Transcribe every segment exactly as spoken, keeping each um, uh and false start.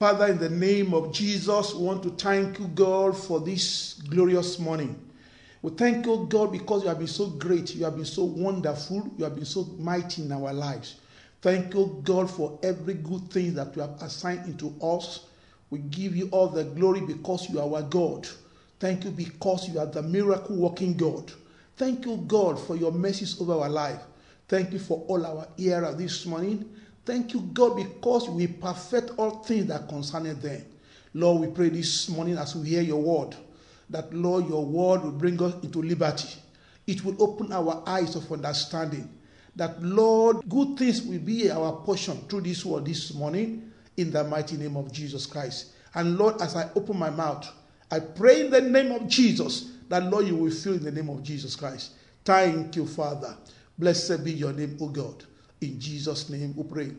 Father, in the name of Jesus, we want to thank you, God, for this glorious morning. We thank you, God, because you have been so great, you have been so wonderful, you have been so mighty in our lives. Thank you, God, for every good thing that you have assigned into us. We give you all the glory because you are our God. Thank you because you are the miracle-working God. Thank you, God, for your mercies over our life. Thank you for all our era this morning. Thank you, God, because we perfect all things that concern them. Lord, we pray this morning as we hear your word, that, Lord, your word will bring us into liberty. It will open our eyes of understanding. That, Lord, good things will be our portion through this word this morning in the mighty name of Jesus Christ. And, Lord, as I open my mouth, I pray in the name of Jesus that, Lord, you will fill in the name of Jesus Christ. Thank you, Father. Blessed be your name, O God. In Jesus' name we pray.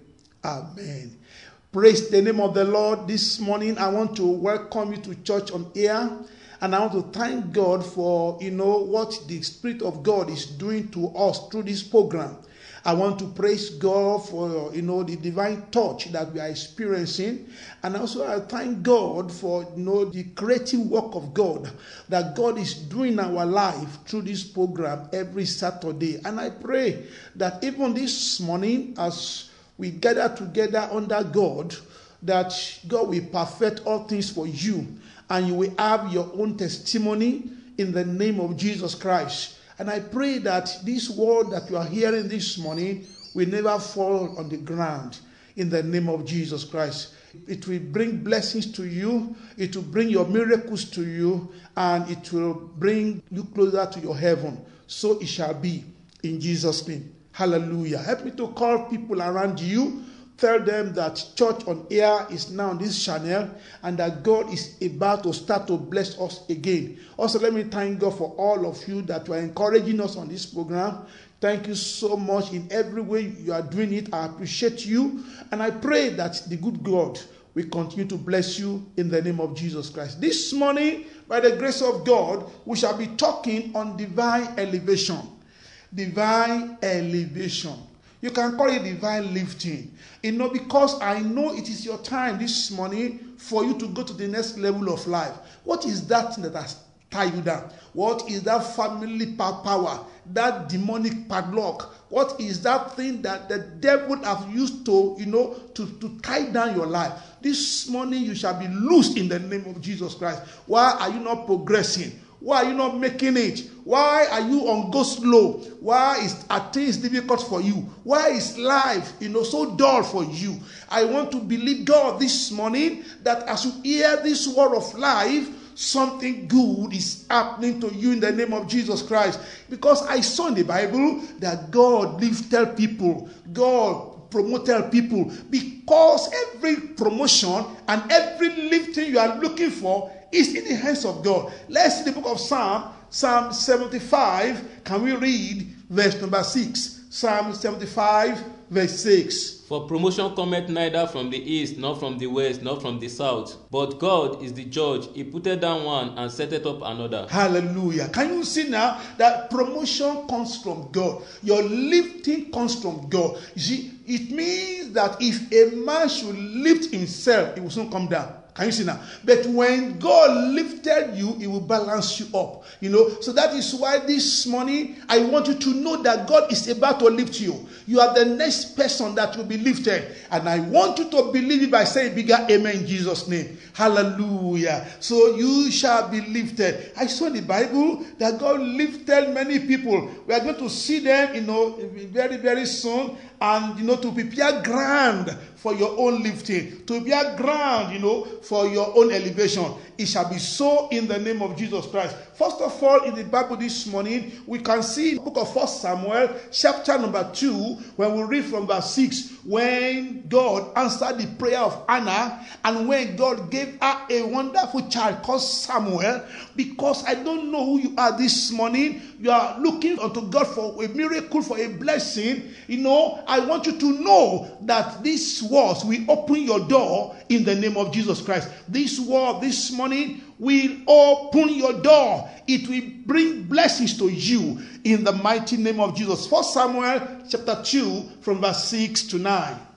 Amen. Praise the name of the Lord. This morning I want to welcome you to church on air. And I want to thank God for, you know, what the Spirit of God is doing to us through this program. I want to praise God for, you know, the divine touch that we are experiencing. And also I thank God for, you know, the creative work of God that God is doing in our life through this program every Saturday. And I pray that even this morning as we gather together under God, that God will perfect all things for you. And you will have your own testimony in the name of Jesus Christ. And I pray that this word that you are hearing this morning will never fall on the ground in the name of Jesus Christ. It will bring blessings to you. It will bring your miracles to you. And it will bring you closer to your heaven. So it shall be in Jesus' name. Hallelujah. Help me to call people around you. Tell them that church on air is now on this channel and that God is about to start to bless us again. Also, let me thank God for all of you that were encouraging us on this program. Thank you so much in every way you are doing it. I appreciate you. And I pray that the good God will continue to bless you in the name of Jesus Christ. This morning, by the grace of God, we shall be talking on divine elevation. Divine elevation. You can call it divine lifting. You know, because I know it is your time this morning for you to go to the next level of life. What is that thing that has tied you down? What is that family power? That demonic padlock? What is that thing that the devil have used to, you know, to, to tie down your life? This morning you shall be loosed in the name of Jesus Christ. Why are you not progressing? Why are you not making it? Why are you on go slow? Why is are things difficult for you? Why is life, you know, so dull for you? I want to believe God this morning that as you hear this word of life, something good is happening to you in the name of Jesus Christ. Because I saw in the Bible that God lifted people. God promoted people. Because every promotion and every lifting you are looking for is in the hands of God. Let's see the book of Psalm, Psalm seventy-five. Can we read verse number six? Psalm seventy-five, verse six. For promotion cometh neither from the east, nor from the west, nor from the south. But God is the judge. He putteth down one and setteth up another. Hallelujah. Can you see now that promotion comes from God? Your lifting comes from God. You see, it means that if a man should lift himself, he will soon come down. Can you see now? But when God lifted you, He will balance you up. You know, so that is why this morning I want you to know that God is about to lift you. You are the next person that will be lifted. And I want you to believe it by saying bigger amen in Jesus' name. Hallelujah. So you shall be lifted. I saw in the Bible that God lifted many people. We are going to see them, you know, very, very soon. And, you know, to prepare ground for your own lifting. To prepare ground, you know, for your own elevation. It shall be so in the name of Jesus Christ. First of all, in the Bible this morning, we can see in the book of First Samuel, chapter number two, when we read from verse six, when God answered the prayer of Hannah, and when God gave her a wonderful child called Samuel. Because I don't know who you are this morning, you are looking unto God for a miracle, for a blessing. You know, I want you to know that these words will open your door in the name of Jesus Christ. This word this morning will open your door. It will bring blessings to you in the mighty name of Jesus. First Samuel chapter two from verse six to nine.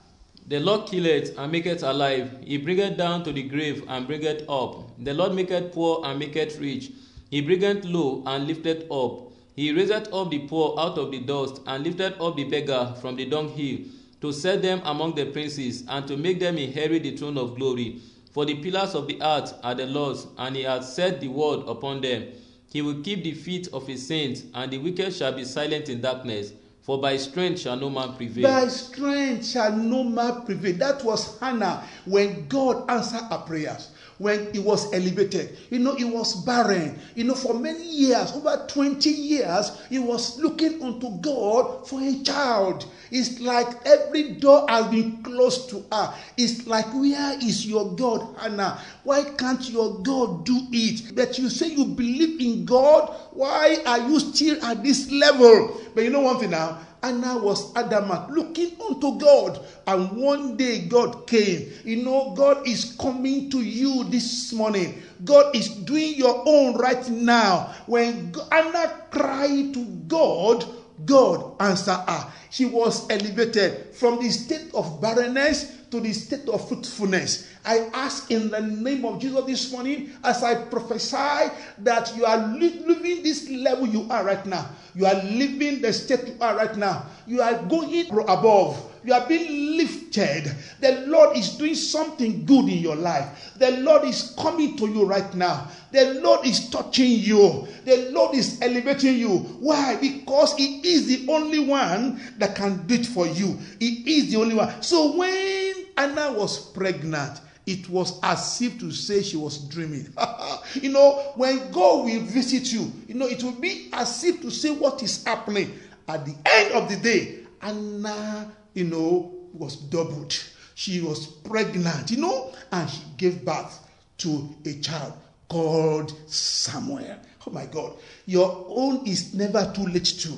The Lord killeth and maketh alive. He bringeth down to the grave and bringeth up. The Lord maketh poor and maketh rich. He bringeth low and lifteth up. He raiseth up the poor out of the dust, and lifteth up the beggar from the dunghill, to set them among the princes, and to make them inherit the throne of glory. For the pillars of the earth are the Lord's, and he hath set the word upon them. He will keep the feet of his saints, and the wicked shall be silent in darkness. For by strength shall no man prevail. By strength shall no man prevail. That was Hannah when God answered her prayers. When he was elevated. You know, he was barren. You know, for many years, over twenty years, he was looking unto God for a child. It's like every door has been closed to her. It's like, where is your God, Hannah? Why can't your God do it? But you say you believe in God. Why are you still at this level? But you know one thing now? Hannah was adamant, looking unto God. And one day God came. You know, God is coming to you this morning. God is doing your own right now. When Hannah cried to God, God answered her. She was elevated from the state of barrenness to the state of fruitfulness. I ask in the name of Jesus this morning, as I prophesy, that you are living this level you are right now. You are living the state you are right now. You are going above. You are being lifted. The Lord is doing something good in your life. The Lord is coming to you right now. The Lord is touching you. The Lord is elevating you. Why? Because He is the only one that can do it for you. He is the only one. So when Hannah was pregnant, it was as if to say she was dreaming. You know, when God will visit you, you know, it will be as if to say what is happening. At the end of the day, Hannah, you know, was doubled. She was pregnant, you know, and she gave birth to a child called Samuel. Oh my God. Your own is never too late too.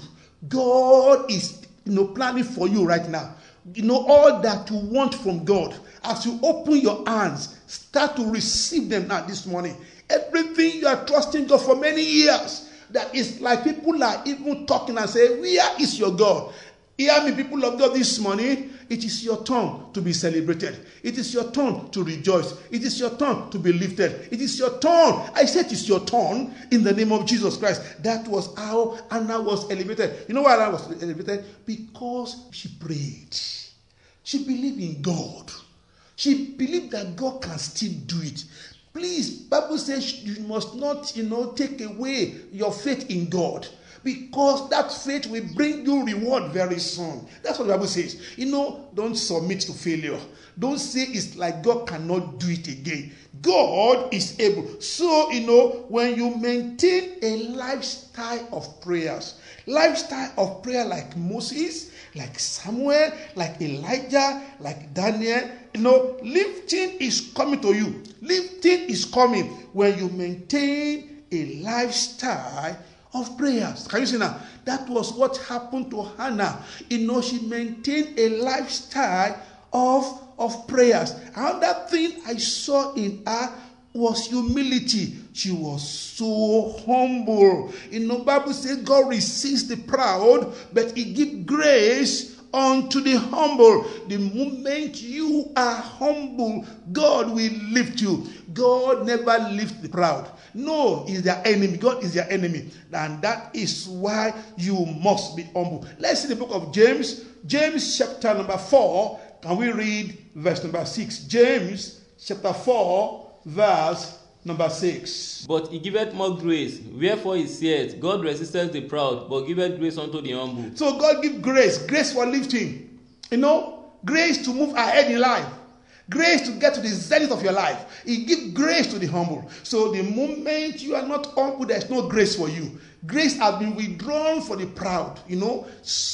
God is, you know, planning for you right now. You know, all that you want from God, as you open your hands, start to receive them now this morning. Everything you are trusting God for many years, that is like people are even talking and saying, where is your God? Hear me, people of God, this morning. It is your turn to be celebrated. It is your turn to rejoice. It is your turn to be lifted. It is your turn. I said it is your turn in the name of Jesus Christ. That was how Hannah was elevated. You know why Hannah was elevated? Because she prayed. She believed in God. She believed that God can still do it. Please, Bible says you must not, you know, take away your faith in God. Because that faith will bring you reward very soon. That's what the Bible says. You know, don't submit to failure. Don't say it's like God cannot do it again. God is able. So, you know, when you maintain a lifestyle of prayers, lifestyle of prayer like Moses, like Samuel, like Elijah, like Daniel, you know, lifting is coming to you. Lifting is coming when you maintain a lifestyle of prayers. Can you see now? That was what happened to Hannah. You know, she maintained a lifestyle of, of prayers. Another thing I saw in her was humility. She was so humble. You know, Bible says God resists the proud, but He gives grace unto the humble. The moment you are humble, God will lift you. God never lifts the proud. No, He's their enemy. God is their enemy. And that is why you must be humble. Let's see the book of James. James chapter number four. Can we read verse number six? James chapter four, verse number six. But He giveth more grace. Wherefore He saith, God resisteth the proud, but giveth grace unto the humble. So God gives grace. Grace for lifting. You know, grace to move ahead in life. Grace to get to the zenith of your life. He gives grace to the humble. So the moment you are not humble, there's no grace for you. Grace has been withdrawn for the proud, you know.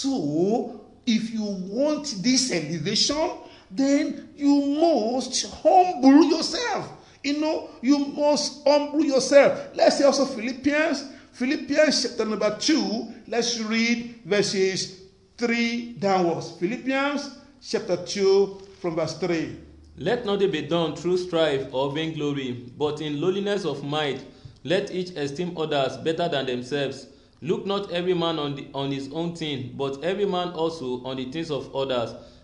So if you want this elevation, then you must humble yourself. You know, you must humble yourself. Let's see also Philippians. Philippians chapter number two. Let's read verses three downwards. Philippians chapter two from verse three. Let nothing be done through strife or vainglory, but in lowliness of mind, let each esteem others better than themselves. Look not every man on, the, on his own thing, but every man also on the things of others.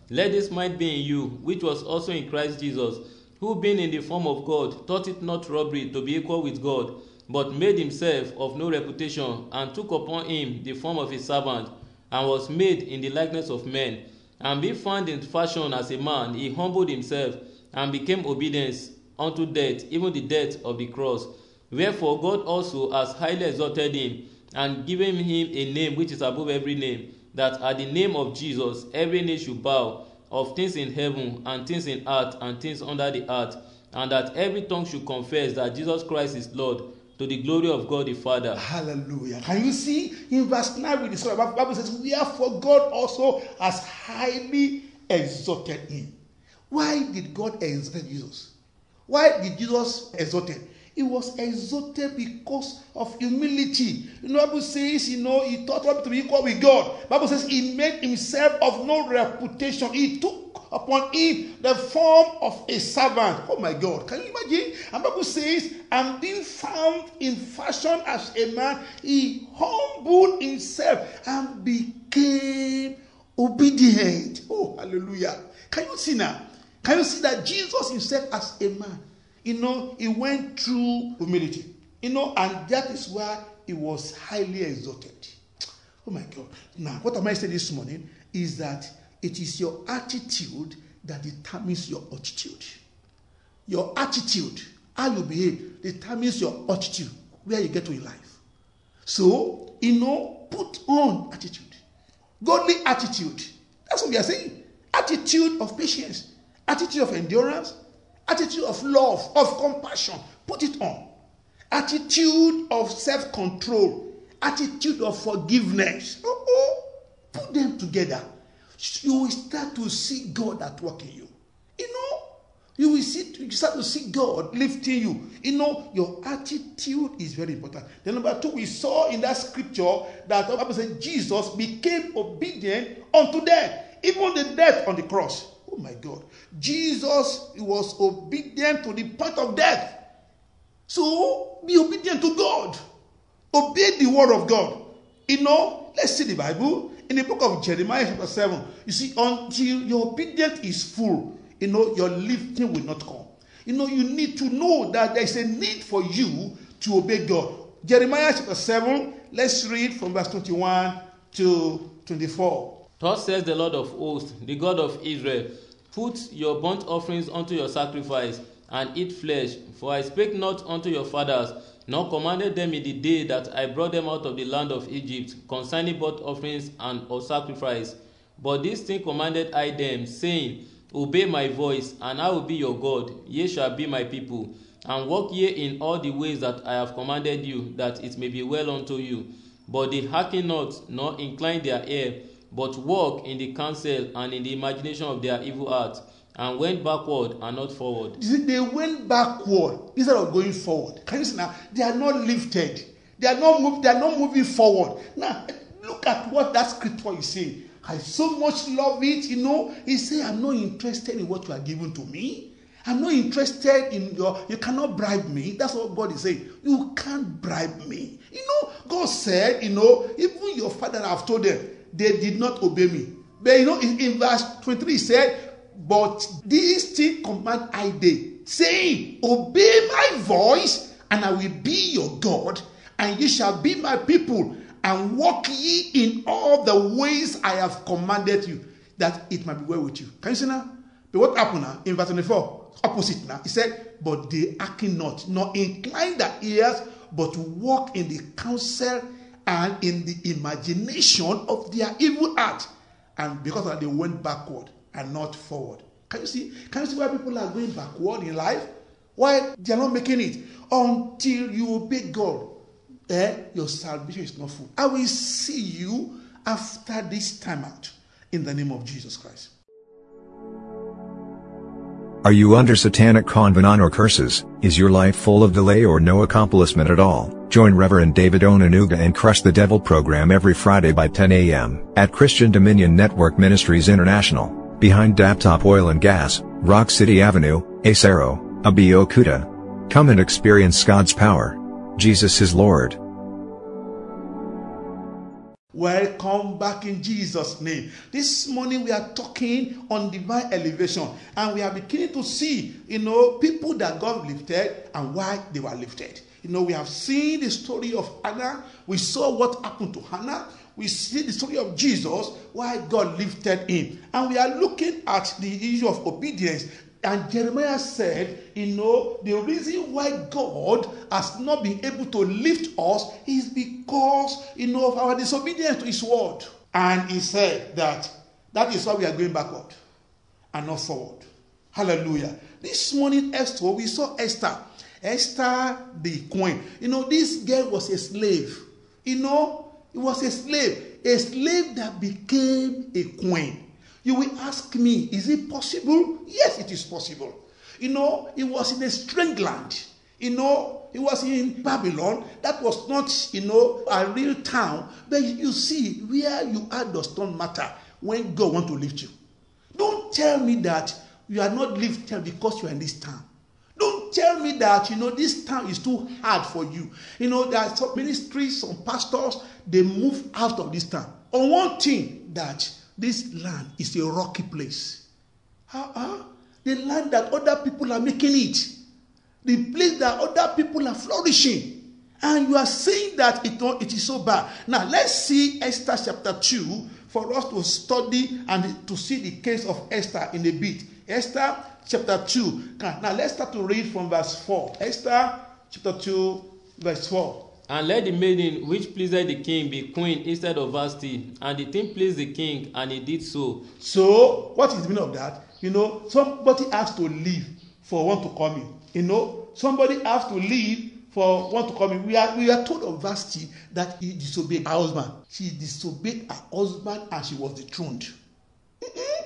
Let this mind be in you, which was also in Christ Jesus, who being in the form of God, thought it not robbery to be equal with God, but made himself of no reputation, and took upon him the form of a servant, and was made in the likeness of men. And being found in fashion as a man, he humbled himself, and became obedient unto death, even the death of the cross. Wherefore God also has highly exalted him, and given him a name which is above every name, that at the name of Jesus every knee should bow, of things in heaven, and things in earth, and things under the earth, and that every tongue should confess that Jesus Christ is Lord, to the glory of God the Father. Hallelujah. Can you see in verse nine with the story? The Bible says, wherefore God also has highly exalted him. Why did God exalt Jesus? Why did Jesus exalt him? He was exalted because of humility. You know, the Bible says, you know, he thought to be equal with God. The Bible says he made himself of no reputation. He took upon him the form of a servant. Oh my God, can you imagine? And the Bible says, and being found in fashion as a man, he humbled himself and became obedient. Oh, hallelujah. Can you see now? Can you see that Jesus himself as a man, you know, he went through humility, you know, and that is why he was highly exalted. Oh my God. Now, what am I saying this morning is that it is your attitude that determines your attitude. Your attitude, how you behave, determines your attitude, where you get to in life. So, you know, put on attitude. Godly attitude. That's what we are saying. Attitude of patience, attitude of endurance, attitude of love, of compassion. Put it on. Attitude of self-control, attitude of forgiveness. Oh, oh. Put them together. You will start to see God at work in you. You know, you will see, you start to see God lifting you. You know, your attitude is very important. Then number two, we saw in that scripture that the Bible said Jesus became obedient unto death, even the death on the cross. Oh my God. Jesus was obedient to the point of death. So, be obedient to God. Obey the word of God. You know, let's see the Bible. In the book of Jeremiah chapter seven, you see, until your obedience is full, you know, your lifting will not come. You know, you need to know that there is a need for you to obey God. Jeremiah chapter seven, let's read from verse twenty-one to twenty-four. Thus says the Lord of hosts, the God of Israel, put your burnt offerings unto your sacrifice, and eat flesh, for I spake not unto your fathers, nor commanded them in the day that I brought them out of the land of Egypt, concerning burnt offerings and of sacrifice. But this thing commanded I them, saying, Obey my voice, and I will be your God, ye shall be my people, and walk ye in all the ways that I have commanded you, that it may be well unto you. But they hearken not, nor incline their ear, but walk in the counsel and in the imagination of their evil heart, and went backward and not forward. You see, they went backward instead of going forward. Can you see now? They are not lifted. They are not move, They are not moving forward. Now, look at what that scripture is saying. I so much love it. You know, he said, "I'm not interested in what you are giving to me. I'm not interested in your. You cannot bribe me." That's what God is saying. You can't bribe me. You know, God said, you know, even your father, I've told them, they did not obey me. But you know, in, in verse twenty-three, he said, but this thing command I thee, saying, Obey my voice, and I will be your God, and ye shall be my people, and walk ye in all the ways I have commanded you, that it might be well with you. Can you see now? But what happened now? In verse twenty-four, opposite now. He said, but they hearken not, nor incline their ears, but walk in the counsel and in the imagination of their evil heart. And because of that, they went backward and not forward. Can you see? Can you see why people are going backward in life? Why they are not making it? Until you obey God, eh, your salvation is not full. I will see you after this time out in the name of Jesus Christ. Are you under satanic covenant or curses? Is your life full of delay or no accomplishment at all? Join Reverend David Onanuga and Crush the Devil program every Friday by ten a.m. at Christian Dominion Network Ministries International, behind Daptop Oil and Gas, Rock City Avenue, Acero, Abeokuta. Come and experience God's power. Jesus is Lord. Welcome back in Jesus' name. This morning we are talking on divine elevation, and we are beginning to see, you know, people that God lifted and why they were lifted. You know, we have seen the story of Hannah. We saw what happened to Hannah. We see the story of Jesus, why God lifted him. And we are looking at the issue of obedience. And Jeremiah said, you know, the reason why God has not been able to lift us is because, you know, of our disobedience to his word. And he said that that is why we are going backward and not forward. Hallelujah. This morning, Esther, we saw Esther. Esther the queen. You know, this girl was a slave. You know, it was a slave. A slave that became a queen. You will ask me, is it possible? Yes, it is possible. You know, it was in a strange land. You know, it was in Babylon. That was not, you know, a real town. But you see, where you are does not matter when God wants to lift you. Don't tell me that you are not lifted because you are in this town. Don't tell me that, you know, this town is too hard for you. You know, there are some ministries, some pastors, they move out of this town. On one thing, that this land is a rocky place. Uh-uh. The land that other people are making it. The place that other people are flourishing. And you are saying that it, it is so bad. Now, let's see Esther chapter two for us to study and to see the case of Esther in a bit. Esther chapter two. Now, let's start to read from verse four. Esther chapter two, verse four. And let the maiden which pleased the king be queen instead of Vashti. And the thing pleased the king, and he did so. So, what is the meaning of that? You know, somebody has to leave for one to come in. You know, somebody has to leave for one to come in. We are, we are told of Vashti that he disobeyed her husband. She disobeyed her husband and she was dethroned. Mm-mm.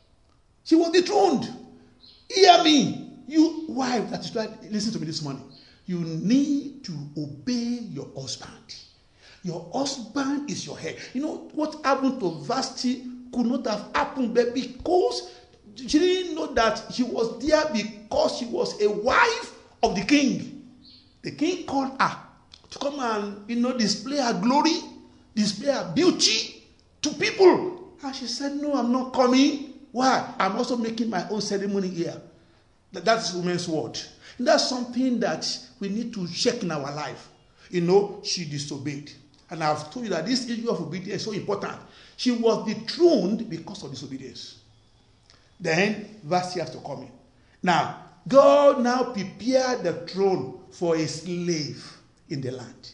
She was dethroned. Hear me. You wife that is right, listen to me this morning. You need to obey your husband. Your husband is your head. You know what happened to Vashti could not have happened, but because she didn't know that she was there because she was a wife of the king. The king called her to come and, you know, display her glory, display her beauty to people. And she said, no, I'm not coming. Why? I'm also making my own ceremony here. That's woman's word. And that's something that we need to check in our life. You know, she disobeyed. And I've told you that this issue of obedience is so important. She was dethroned because of disobedience. Then Vashti has to come in. Now, God now prepared the throne for a slave in the land.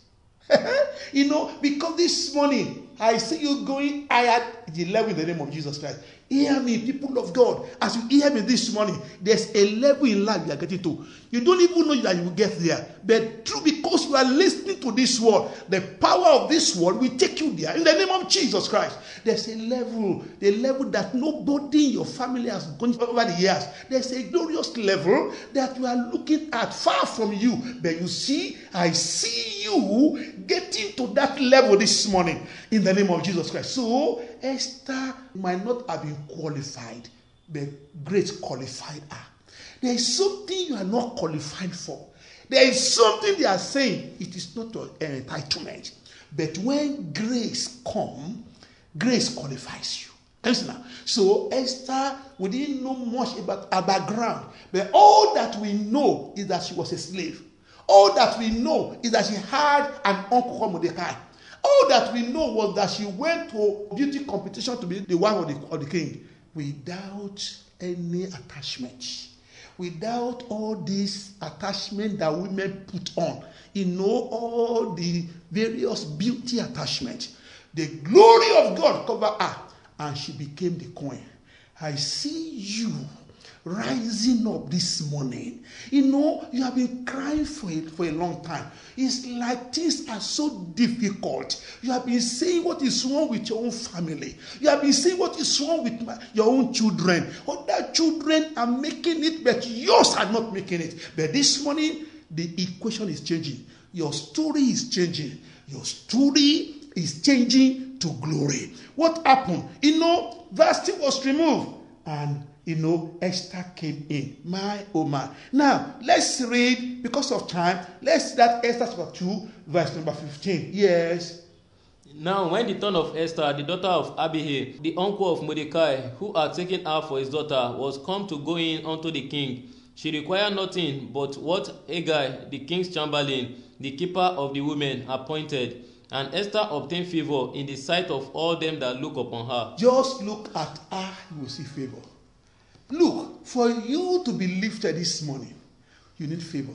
You know, because this morning, I see you going higher the level in the name of Jesus Christ. Hear me, people of God. As you hear me this morning, there's a level in life you are getting to. You don't even know that you will get there. But through because you are listening to this word, the power of this word will take you there. In the name of Jesus Christ. There's a level, the level that nobody in your family has gone over the years. There's a glorious level that you are looking at far from you. But you see, I see you getting to that level this morning. In the name of Jesus Christ. So, Esther might not have been qualified, but grace qualified her. There is something you are not qualified for. There is something they are saying, it is not an entitlement. But when grace comes, grace qualifies you. Now, so Esther, we didn't know much about her background, but all that we know is that she was a slave. All that we know is that she had an uncle called Mordecai. All that we know was that she went to beauty competition to be the wife of the, of the king without any attachment. Without all this attachment that women put on. You know, all the various beauty attachments. The glory of God covered her and she became the queen. I see you rising up this morning. You know, you have been crying for it for a long time. It's like things are so difficult. You have been saying what is wrong with your own family. You have been saying what is wrong with my, your own children. Other children are making it, but yours are not making it. But this morning, the equation is changing. Your story is changing. Your story is changing to glory. What happened? You know, Vashti was removed. And you know, Esther came in. My, oh my. Now, let's read, because of time, let's start Esther chapter two, verse number fifteen. Yes. Now when the turn of Esther, the daughter of Abihail, the uncle of Mordecai, who had taken her for his daughter, was come to go in unto the king, she required nothing but what Hegai, the king's chamberlain, the keeper of the women, appointed. And Esther obtained favor in the sight of all them that look upon her. Just look at her, you will see favor. Look, for you to be lifted this morning, you need favor.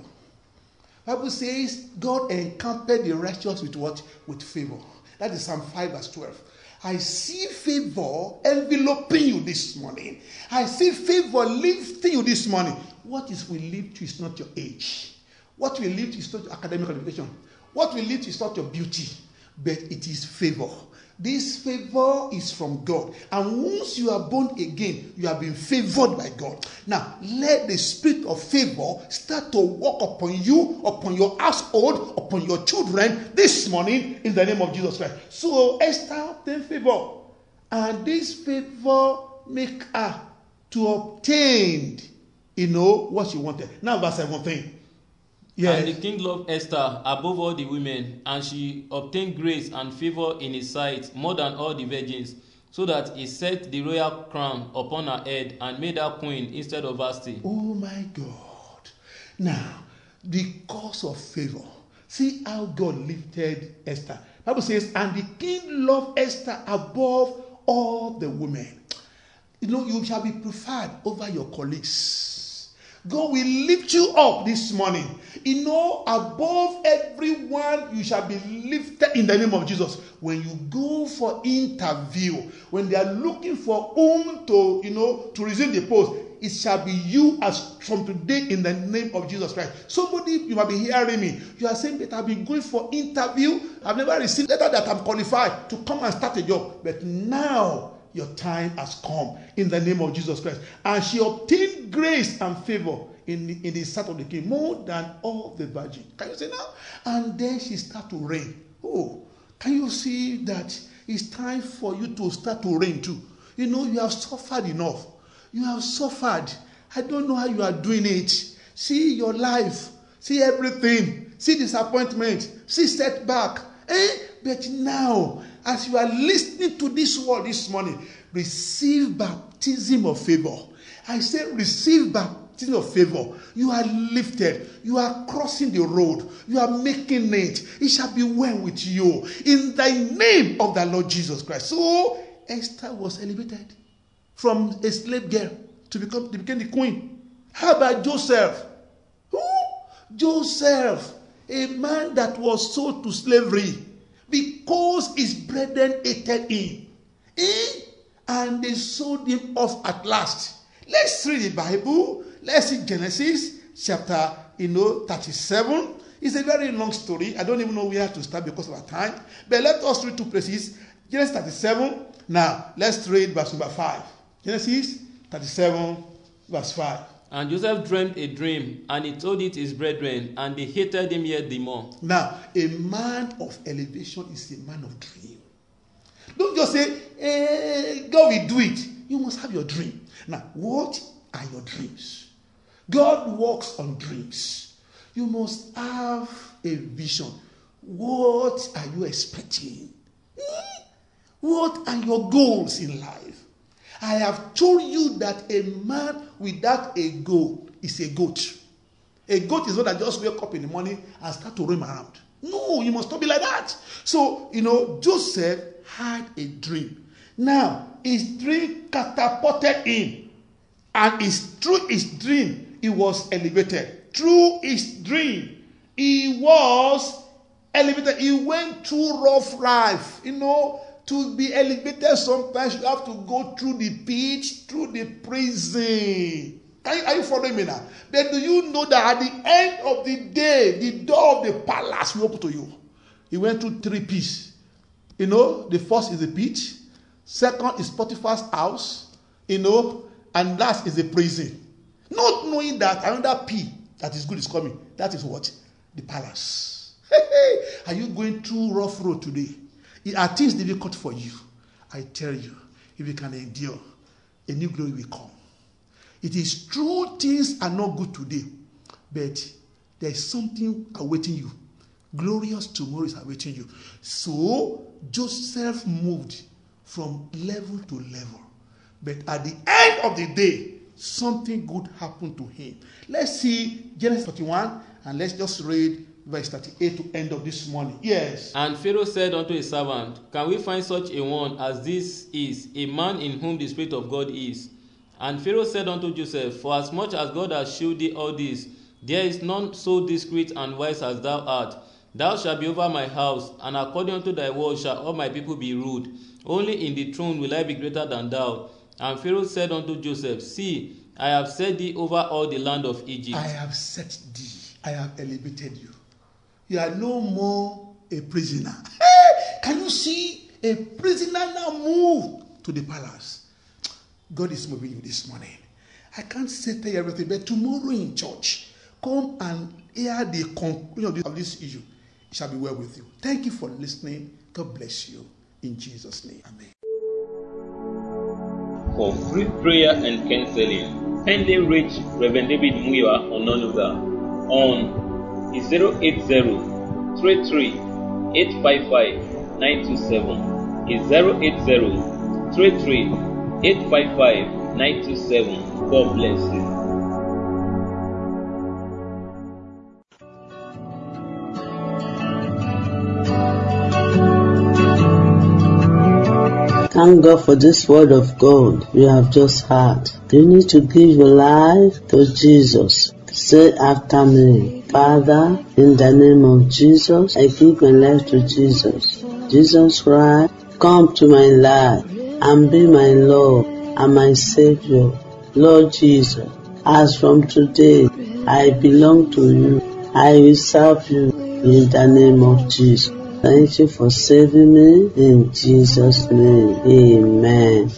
Bible says God encountered the righteous with what? With favor. That is Psalm five verse twelve. I see favor enveloping you this morning. I see favor lifting you this morning. What is will lift you is not your age. What will lift you is not your academic qualification. What will lift you is not your beauty, but it is favor. This favor is from God. And once you are born again, you have been favored by God. Now, let the spirit of favor start to work upon you, upon your household, upon your children this morning in the name of Jesus Christ. So, Esther obtained favor. And this favor make her to obtain, you know, what she wanted. Now, verse seventeen. Yes. And the king loved Esther above all the women, and she obtained grace and favor in his sight more than all the virgins, so that he set the royal crown upon her head and made her queen instead of Vashti. Oh my God. Now, because of favor, see how God lifted Esther. The Bible says, and the king loved Esther above all the women. You know, you shall be preferred over your colleagues. God will lift you up this morning. You know, above everyone, you shall be lifted in the name of Jesus. When you go for interview, when they are looking for whom to, you know, to resume the post, it shall be you as from today in the name of Jesus Christ. Somebody, you might be hearing me. You are saying that I've been going for interview. I've never received letter that I'm qualified to come and start a job. But now, your time has come in the name of Jesus Christ. And she obtained grace and favor in the, in the sight of the king more than all the virgins. Can you see now? And then she started to reign. Oh, can you see that it's time for you to start to reign too? You know, you have suffered enough. You have suffered. I don't know how you are doing it. See your life. See everything. See disappointment. See setback. Eh? But now, as you are listening to this word this morning, receive baptism of favor. I say receive baptism of favor. You are lifted. You are crossing the road. You are making it. It shall be well with you. In the name of the Lord Jesus Christ. So, Esther was elevated from a slave girl to become to become the queen. How about Joseph? Who? Joseph, a man that was sold to slavery because his brethren hated him. Eh? And they sold him off at last. Let's read the Bible. Let's see Genesis chapter, you know, thirty-seven. It's a very long story. I don't even know where to start because of our time. But let us read two places. Genesis thirty-seven. Now, let's read verse number five. Genesis thirty-seven, verse five. And Joseph dreamed a dream, and he told it his brethren, and they hated him yet the more. Now, a man of elevation is a man of dream. Don't just say, eh, God will do it. You must have your dream. Now, what are your dreams? God works on dreams. You must have a vision. What are you expecting? Hmm? What are your goals in life? I have told you that a man without a goal is a goat. A goat is not that just wake up in the morning and start to roam around. No, you must not be like that. So, you know, Joseph had a dream. Now, his dream catapulted him. And his, through his dream, he was elevated. Through his dream, he was elevated. He went through rough life, you know. To be elevated, sometimes you have to go through the pit, through the prison. Are you, are you following me now? But do you know that at the end of the day, the door of the palace will open to you? He went through three pits. You know, the first is the pit. Second is Potiphar's house. You know, and last is the prison. Not knowing that another pit that is good is coming. That is what? The palace. Are you going through rough road today? Are things difficult for you? I tell you, if you can endure, a new glory will come. It is true things are not good today, but there is something awaiting you. Glorious tomorrow is awaiting you. So, Joseph moved from level to level. But at the end of the day, something good happened to him. Let's see Genesis forty-one, and let's just read verse thirty-eight to end of this morning. Yes. And Pharaoh said unto his servant, Can we find such a one as this is, a man in whom the Spirit of God is? And Pharaoh said unto Joseph, For as much as God has shewed thee all this, there is none so discreet and wise as thou art. Thou shalt be over my house, and according unto thy word shall all my people be ruled. Only in the throne will I be greater than thou. And Pharaoh said unto Joseph, See, I have set thee over all the land of Egypt. I have set thee. I have elevated you. You are no more a prisoner. Hey, can you see a prisoner now move to the palace? God is moving you this morning. I can't say tell you everything, but tomorrow in church, come and hear the conclusion of this issue. It shall be well with you. Thank you for listening. God bless you. In Jesus' name. Amen. For free prayer and counseling, kindly reach Reverend David Muyiwa Ononuga on zero eight zero, three three, eight five five, nine two seven. Is zero eight zero, three three, eight five five, nine two seven. God bless you. Thank God for this word of God you have just heard. You need to give your life to Jesus. Say after me, Father, in the name of Jesus, I give my life to Jesus. Jesus Christ, come to my life and be my Lord and my Savior. Lord Jesus, as from today, I belong to you. I will serve you in the name of Jesus. Thank you for saving me in Jesus' name. Amen.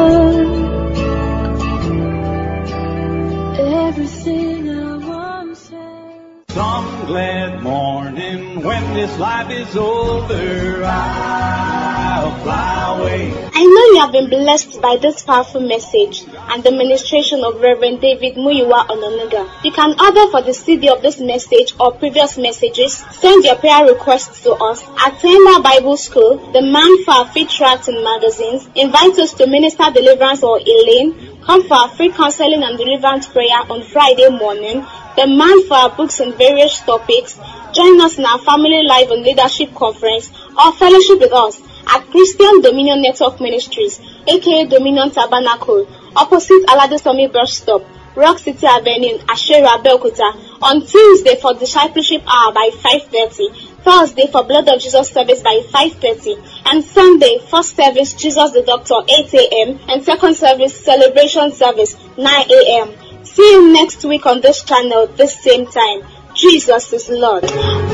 Everything I want to say. Some glad morning when this life is over, I'll fly away. I know you have been blessed by this powerful message and the ministration of Reverend David Muyiwa Ononuga. You can order for the C D of this message or previous messages. Send your prayer requests to us. Attend our Bible school, the Man for Our Free Tracts and magazines. Invite us to Minister Deliverance or Elaine. Come for our free counseling and deliverance prayer on Friday morning. The Man for Our books on various topics. Join us in our Family Life and Leadership Conference or fellowship with us at Christian Dominion Network Ministries, aka Dominion Tabernacle, opposite Aladesomi Bus Stop, Rock City Avenue, Ashera, Belkuta, on Tuesday for Discipleship Hour by five thirty, Thursday for Blood of Jesus service by five thirty, and Sunday, first service Jesus the Doctor eight a.m. and second service Celebration service nine a.m. See you next week on this channel, this same time. Jesus is Lord.